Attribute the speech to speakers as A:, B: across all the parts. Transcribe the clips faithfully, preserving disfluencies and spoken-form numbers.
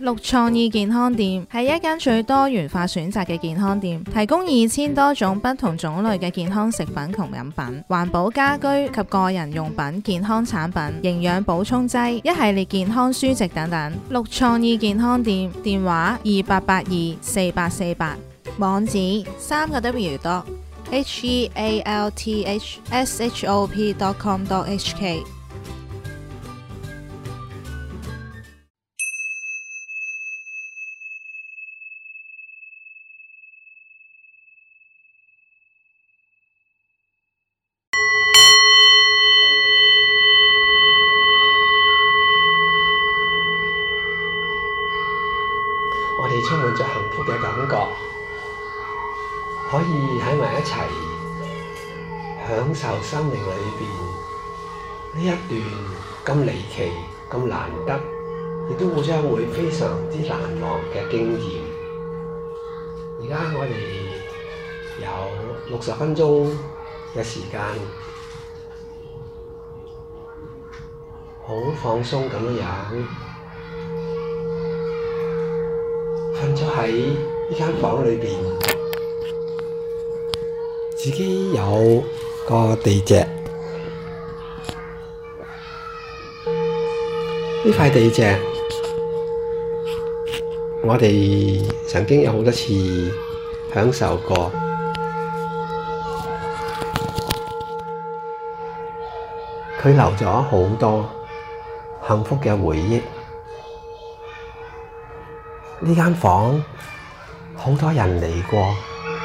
A: 綠創意健康店係一間最多元化選擇嘅健康店，提供二千多種不同種類嘅健康食品同飲品、環保家居及個人用品、健康產品、營養補充劑、一系列健康書籍等等。綠創意健康店電話二八八二四八四八，網址三個 W dot H E A L T H S H O P dot com dot H K。
B: 我哋充滿咗幸福嘅感覺，可以喺埋一齊享受生命裏邊呢一段咁離奇、咁難得，亦都會將會非常之難忘嘅經驗。而家我哋有六十分鐘嘅時間，好放鬆咁樣樣。瞓咗喺呢間房裏邊，自己有個地席，呢塊地席我哋曾經有好多次享受過，佢留咗好多幸福嘅回憶。呢間房好多人嚟過，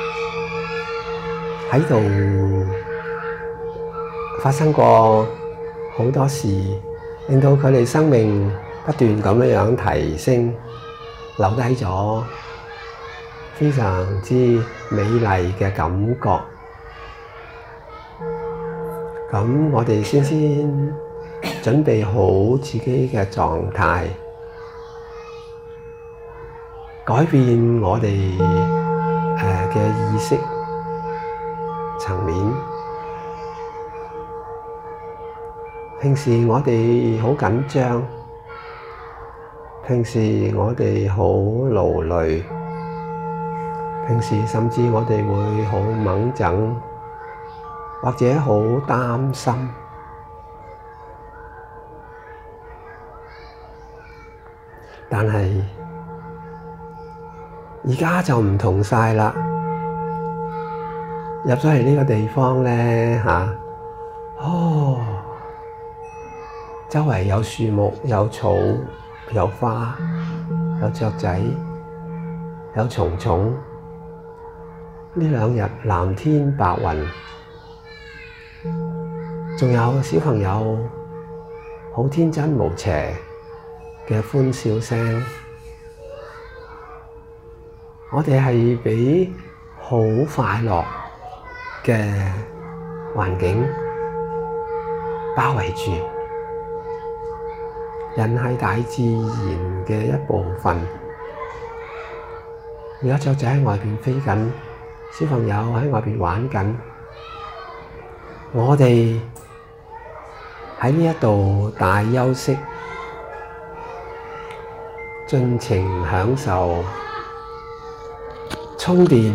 B: 喺度發生過好多事，令到佢哋生命不斷咁樣提升，留低咗非常之美麗嘅感覺。咁我哋先先準備好自己嘅狀態，改變我哋誒嘅意識層面。平時我哋好緊張，平時我哋好勞累，平時甚至我哋會好猛整，或者好擔心。但係而家就唔同晒啦，入咗嚟呢個地方咧嚇、啊，哦，周圍有樹木、有草、有花、有雀仔、有蟲蟲。呢兩日藍天白雲，仲有小朋友好天真無邪嘅歡笑聲。我哋係俾好快樂嘅環境包圍住，人係大自然嘅一部分。而家雀仔喺外邊飛緊，小朋友喺外邊玩緊，我哋喺呢一度大休息，盡情享受充電、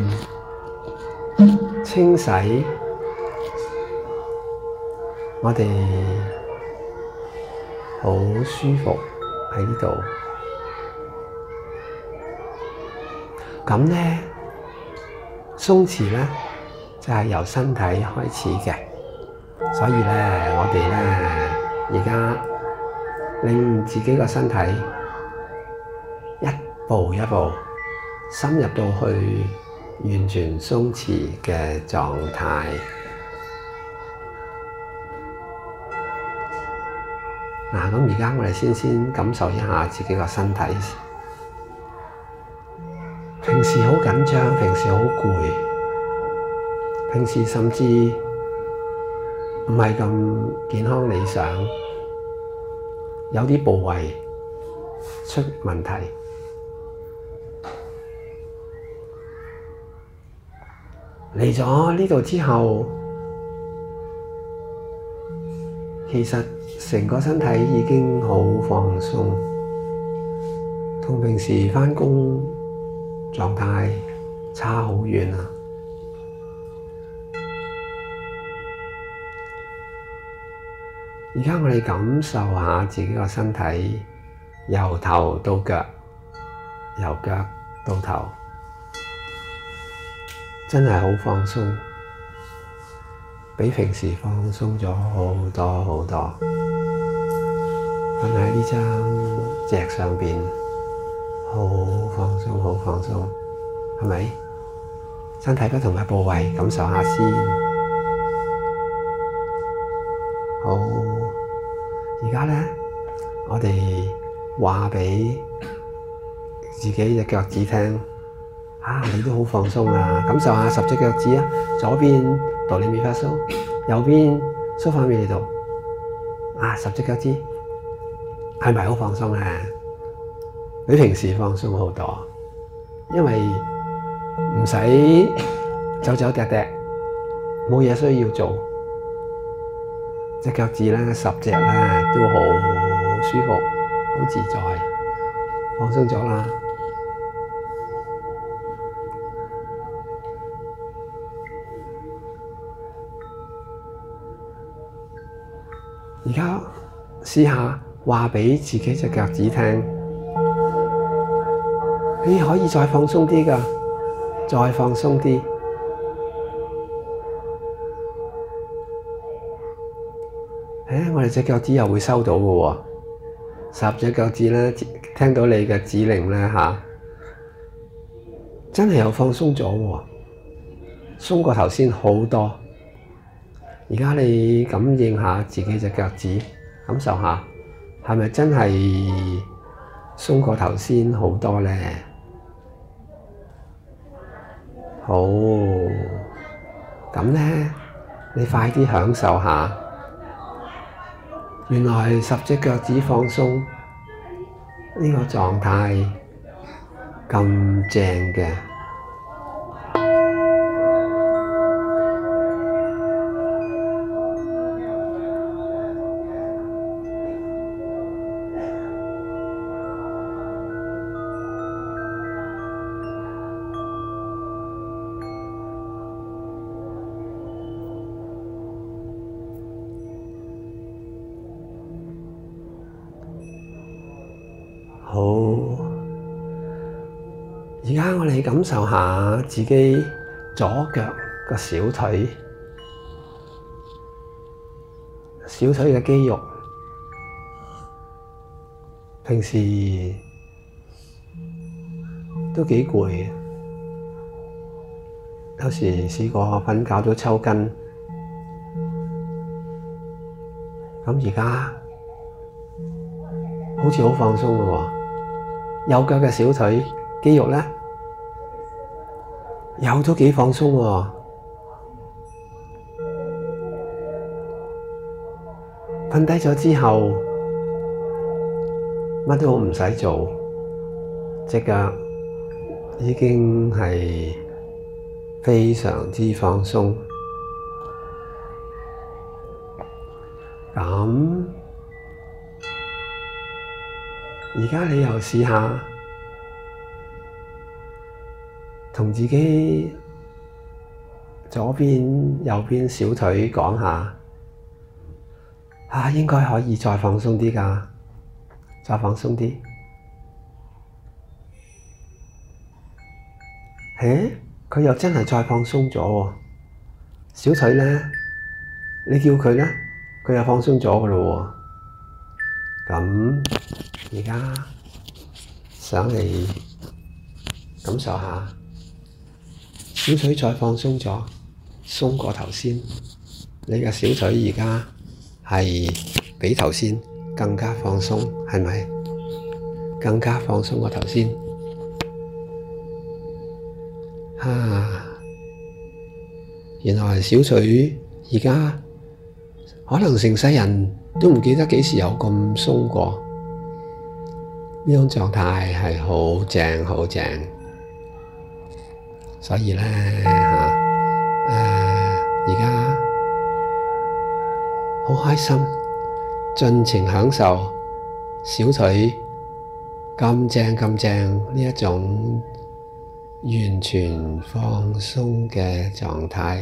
B: 清洗，我哋好舒服喺呢度。咁咧，鬆弛咧就係由身體開始嘅，所以咧我哋咧而家令自己個身體一步一步深入到去完全鬆弛嘅狀態。嗱，咁而家我哋先先感受一下自己個身體。平時好緊張，平時好攰，平時甚至唔係咁健康理想，有啲部位出問題。嚟咗呢度之後，其實成個身體已經好放鬆， 同平時返工狀態差好遠啊！而家我哋感受下自己個身體，由頭到腳，由腳到頭，真係好放鬆，比平時放鬆咗好多好多。瞓喺呢張席上邊，好放鬆，好放鬆，係咪？身體不同嘅部位感受下先。好，而家咧，我哋話俾自己隻腳趾聽，啊，你都好放鬆啊！感受下十隻腳趾啊，左邊哆唻咪發蘇，右邊蘇發咪嚟度，啊，十隻腳趾係咪好放鬆咧？比平時放鬆好多，因為唔使走走趯趯，冇嘢需要做。隻腳趾咧，十隻咧都好舒服、好自在，放鬆咗啦。而家試下話俾自己隻腳趾聽，你可以再放鬆啲㗎，再放鬆啲。誒，我哋隻腳趾又會收到嘅喎，十隻腳趾咧，聽到你嘅指令咧嚇，真係又放鬆咗喎，鬆過頭先好多。而家你感應下自己隻腳趾，感受下係咪真係鬆過頭先好多咧？好，咁咧，你快啲享受下。原來十隻腳趾放鬆呢個狀態咁正嘅，好，而家我哋感受下自己左腳個小腿，小腿嘅肌肉，平時都幾攰嘅，有時試過瞓覺都抽筋，咁而家好似好放鬆嘅喎。右腳嘅小腿肌肉咧，又都幾放鬆喎。瞓低咗之後，乜都唔使做，隻腳已經係非常之放鬆。咁而家你又試下同自己左邊、右邊小腿講下，啊，應該可以再放鬆啲㗎，再放鬆啲。誒，佢又真係再放鬆咗喎。小腿咧，你叫佢咧，佢又放鬆咗㗎喇喎。咁而家想嚟感受下，小腿再放鬆咗，鬆過頭先。你嘅小腿而家係比頭先更加放鬆，係咪？更加放鬆過頭先。啊，原來小腿而家可能成世人都唔記得幾時有咁鬆過。呢種狀態係好正好正，所以咧嚇，誒而家好開心，盡情享受小腿咁正咁正呢一種完全放鬆嘅狀態。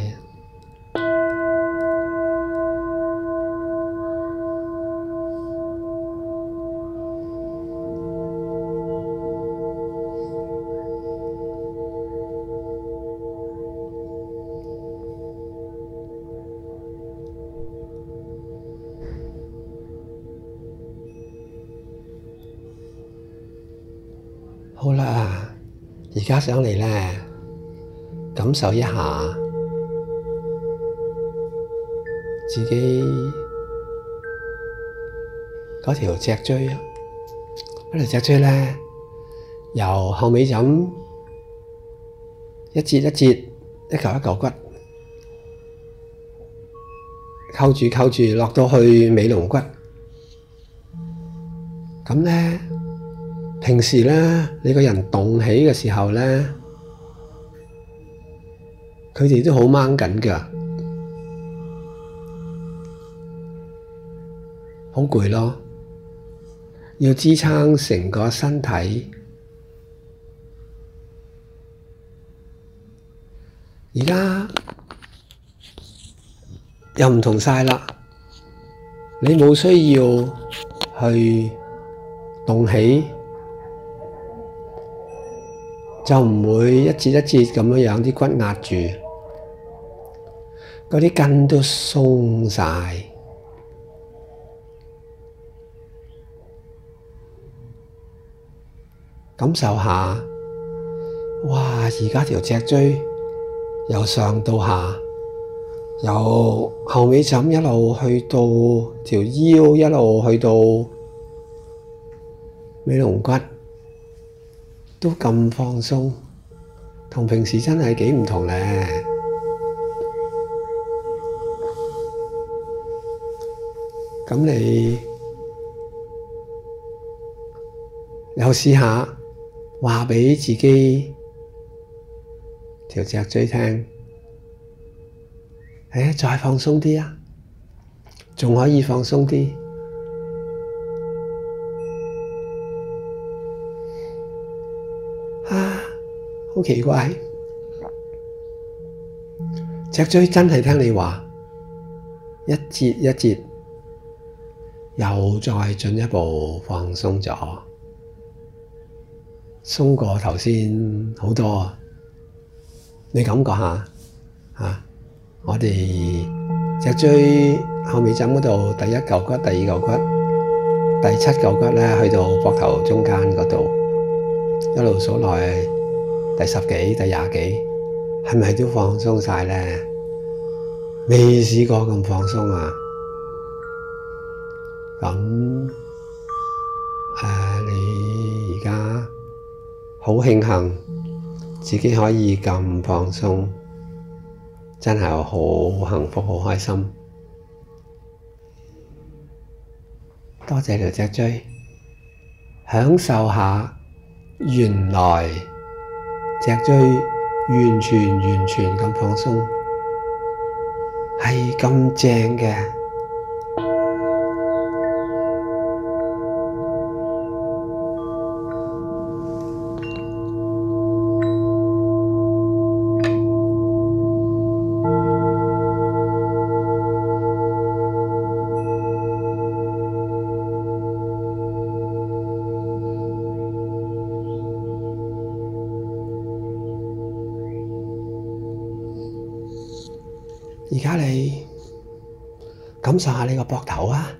B: 好啦，而家上嚟咧，感受一下自己嗰條脊椎，嗰條脊椎咧，由後尾枕一節一節，一嚿一嚿骨，扣住扣住落到去尾龍骨，咁咧。平時咧，你個人動起嘅時候咧，佢哋都好掹緊㗎，好攰咯，要支撐成個身體。而家又唔同晒啦，你冇需要去動起。就唔會一節一節咁樣樣啲骨壓住，嗰啲筋都鬆晒。感受下，哇！而家條脊椎由上到下，由後尾枕一路去到條腰，一路去到尾龍骨。都咁放鬆，同平時真係幾唔同咧。咁你又試下話畀自己條脊椎聽，誒，再放鬆啲啊，仲可以放鬆啲。好奇怪，脊椎真係聽你話，一節一節，又再進一步放鬆咗，鬆過頭先好多。你感覺下啊，我哋脊椎後尾枕嗰度第一嚿骨、第二嚿骨、第七嚿骨咧，去到膊頭中間嗰度，一路數落去。第十幾、第廿幾，係咪都放鬆晒咧？未試過咁放鬆啊！咁誒，你而家好慶幸自己可以咁放鬆，真係好幸福、好開心。多謝條脊椎，享受下原來。脊椎完全完全咁放鬆，係咁正嘅。而家你感受下你個膊頭啊，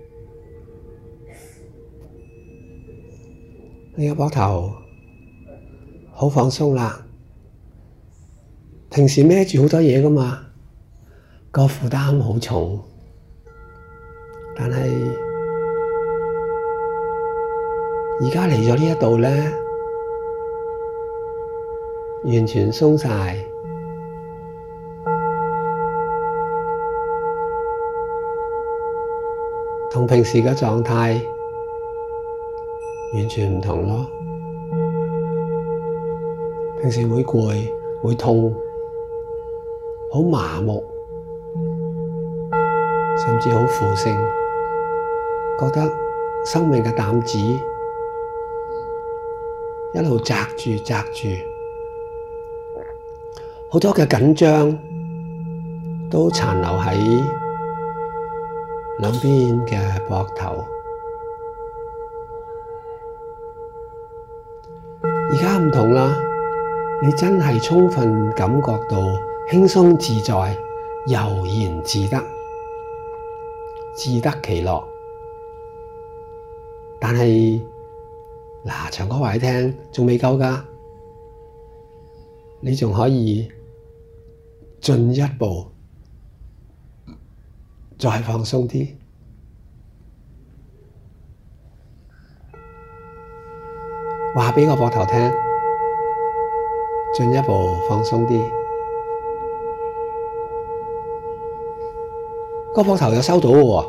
B: 你個膊頭好放鬆啦。平時孭住好多嘢㗎嘛，個負擔好重，但係而家嚟咗呢一度咧，完全鬆晒。同平時嘅狀態完全唔同咯。平時會攰、會痛、好麻木，甚至好負性，覺得生命嘅擔子一路紮住紮住，好多嘅緊張都殘留喺兩邊嘅膊頭。而家唔同啦，你真係充分感覺到輕鬆自在、悠然自得、自得其樂。但係嗱，長哥話你聽，仲未夠㗎，你仲可以進一步再放鬆啲，話畀個膊頭聽，進一步放鬆啲，個膊頭又收到喎，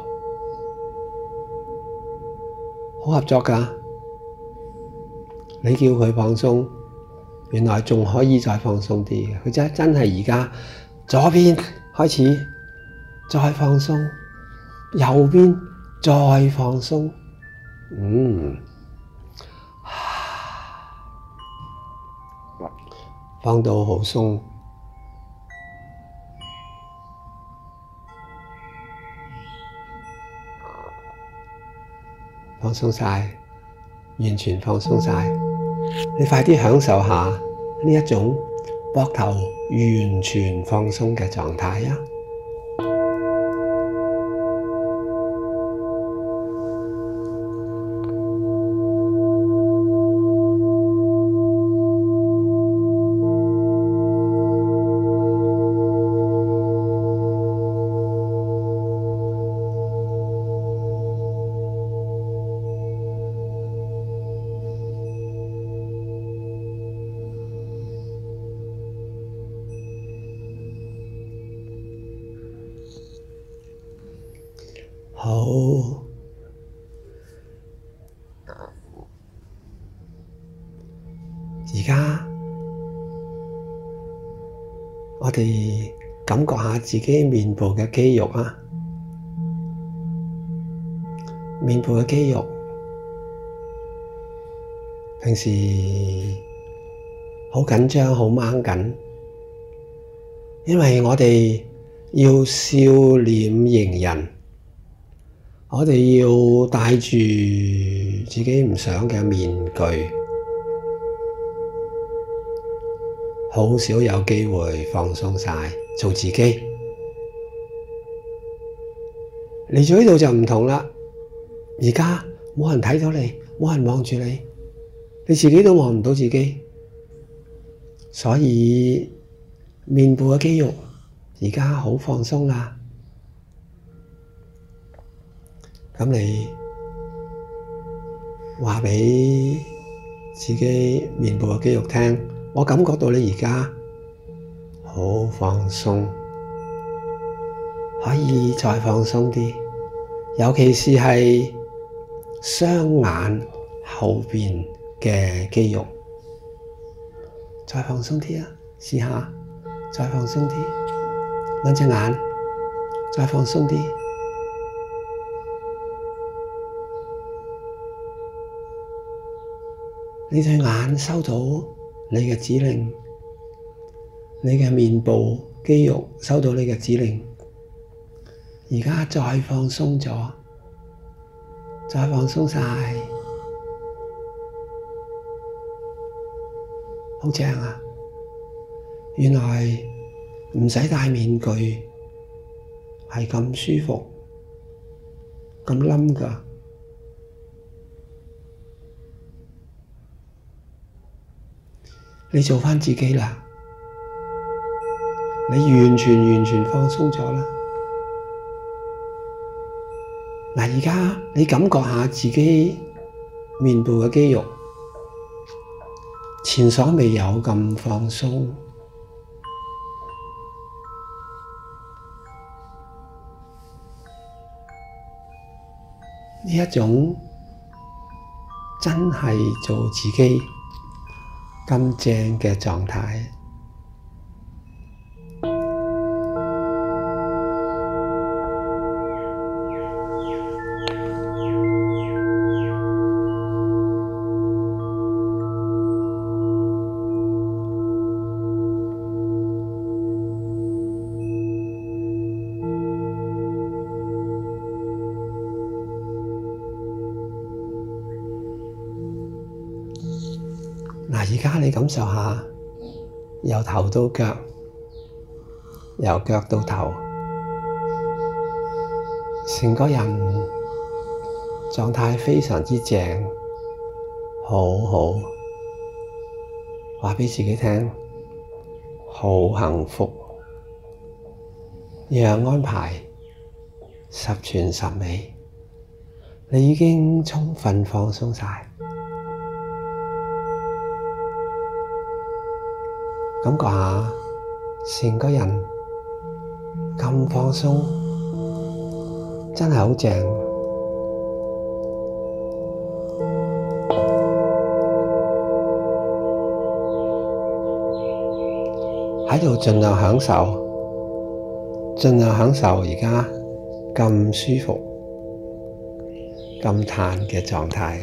B: 好合作㗎。你叫佢放鬆，原來仲可以再放鬆啲嘅。佢真真係而家左邊開始再放鬆，右邊再放鬆，嗯，放到好鬆，放鬆晒，完全放鬆晒。你快啲享受下呢一種膊頭完全放鬆嘅狀態啊！好，而家我哋感覺下自己面部嘅肌肉啊，面部嘅肌肉，平時好緊張、好掹緊，因為我哋要笑臉迎人。我哋要戴住自己唔想嘅面具，好少有機會放鬆晒，做自己。嚟咗呢度就唔同啦，而家冇人睇到你，冇人望住你，你自己都望唔到自己，所以面部嘅肌肉而家好放鬆啦。咁你話畀自己面部嘅肌肉聽，我感覺到你而家好放鬆，可以再放鬆啲，尤其是係雙眼後邊嘅肌肉，再放鬆啲啊！試下，再放鬆啲，兩隻眼再放鬆啲。你對眼收到你嘅指令，你嘅面部肌肉收到你嘅指令，而家再放鬆咗，再放鬆晒，好正啊！原來唔使戴面具係咁舒服，咁冧㗎。你做返自己啦，你完全完全放鬆咗啦。嗱，而家你感覺下自己面部嘅肌肉，前所未有咁放鬆。呢一種真係做自己咁正嘅狀態。 嗱，而家你感受下，由頭到腳，由腳到頭，成個人狀態非常之正，好好，話畀自己聽，好幸福，讓安排十全十美，你已經充分放鬆晒。感覺下成個人咁放鬆，真係好正。喺度盡量享受，盡量享受而家咁舒服、咁嘆嘅狀態。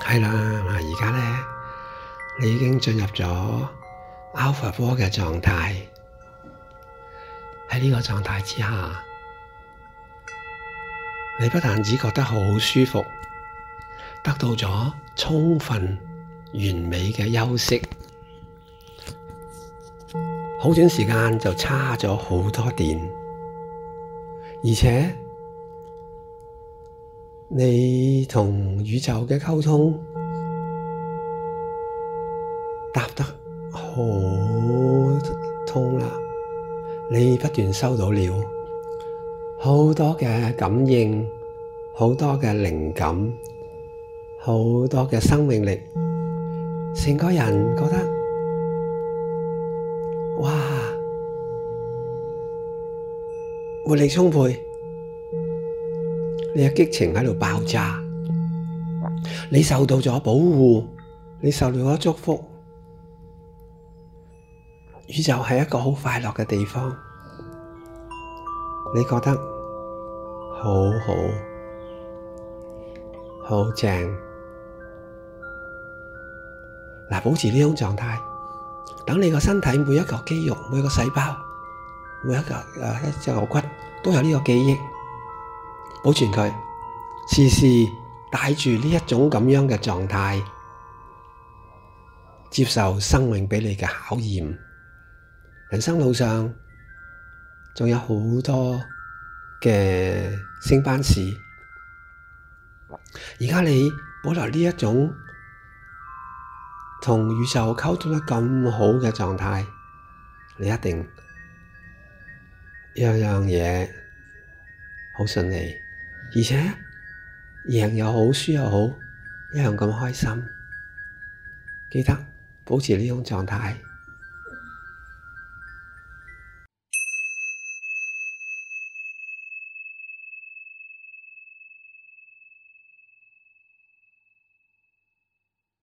B: 係啦，而家呢，你已經進入咗 Alpha Four 嘅狀態。喺呢個狀態之下，你不但只覺得好舒服，得到咗充分完美嘅休息，好短時間就差咗好多電，而且你同宇宙嘅溝通答得好通啦，你不斷收到了好多嘅感應，好多嘅靈感，好多嘅生命力，成個人覺得哇，活力充沛，你嘅激情喺度爆炸，你受到咗保護，你受到咗祝福，宇宙係一個好快樂嘅地方，你覺得好好好正。嗱，保持呢種狀態，等你個身體每一個肌肉、每個細胞、每一個誒一隻骨都有呢個記憶，保存佢，時時帶住呢一種咁樣嘅狀態，接受生命俾你嘅考驗。人生路上仲有好多嘅升班試，而家你保留呢一種同宇宙溝通得咁好嘅狀態，你一定樣樣嘢好順利，而且贏又好，輸又好，一樣咁開心。記得保持呢種狀態。